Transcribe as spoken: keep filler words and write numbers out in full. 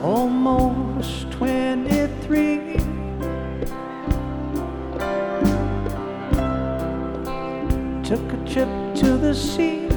almost twenty-three. Took a trip to the sea,